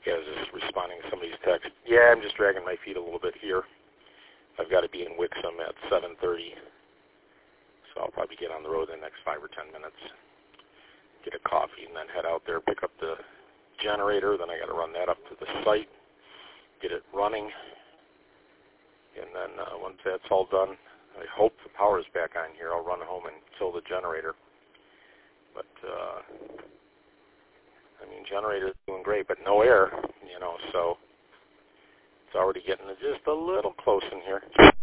guys are just responding to somebody's text. Yeah, I'm just dragging my feet a little bit here. I've got to be in Wixom at 7:30, so I'll probably get on the road in the next 5 or 10 minutes, get a coffee, and then head out there, pick up the generator. Then I got to run that up to the site, get it running, and then once that's all done, I hope the power is back on here. I'll run home and kill the generator. But I mean, generator's doing great, but no air, so it's already getting just a little close in here.